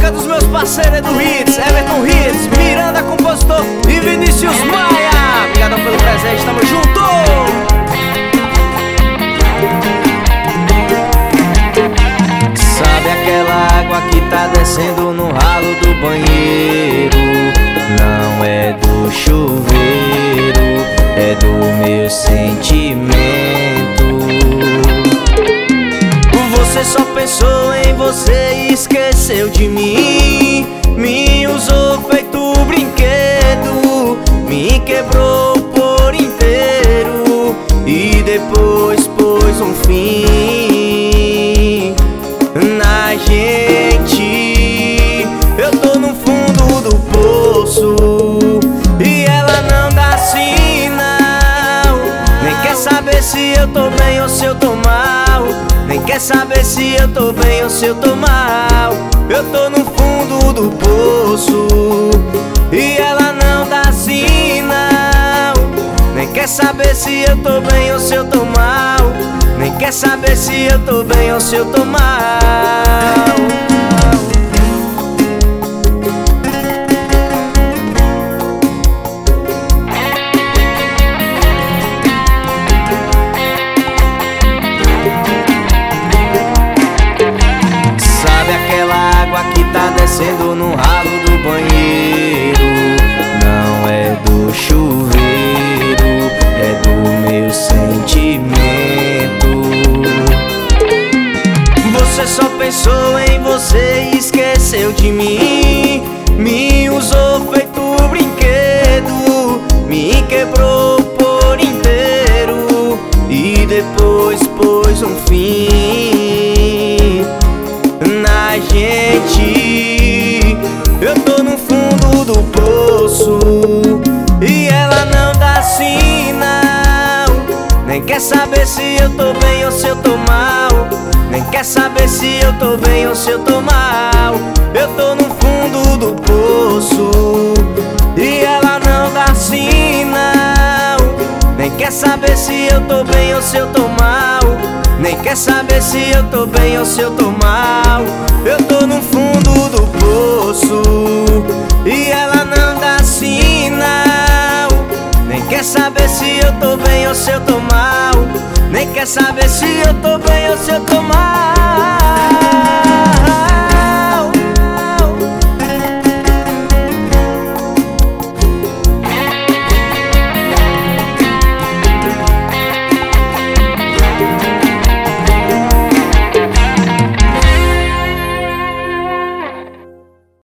música dos meus parceiros Edu Hits, Everton Hits, Miranda, compositor, e Vinícius Maia. Obrigadão pelo presente, tamo junto! Sabe aquela água que tá descendo no ralo do banheiro? Não é do chuveiro, é do meu sentimento. Você só pensou em você e esqueceu de mim. Me usou feito brinquedo, me quebrou por inteiro e depois pôs um fim na gente. Eu tô no fundo do poço e ela não dá sinal. Nem quer saber se eu tô bem ou se eu tô mal. Nem quer saber se eu tô bem ou se eu tô mal. Eu tô no fundo do poço e ela não dá sinal. Nem quer saber se eu tô bem ou se eu tô mal. Nem quer saber se eu tô bem ou se eu tô mal. Que tá descendo no ralo do banheiro. Não é do chuveiro, é do meu sentimento. Você só pensou em você e esqueceu de mim. Me usou feito brinquedo, me quebrou por inteiro e depois pôs um fim na gente. Eu tô no fundo do poço e ela não dá sinal. Nem quer saber se eu tô bem ou se eu tô mal. Nem quer saber se eu tô bem ou se eu tô mal. Eu tô no fundo do poço e ela não dá sinal. Nem quer saber se eu tô bem ou se eu tô mal. Nem quer saber se eu tô bem ou se eu tô mal. Eu tô no fundo do poço e ela não dá sinal. Nem quer saber se eu tô bem ou se eu tô mal. Nem quer saber se eu tô bem ou se eu tô mal.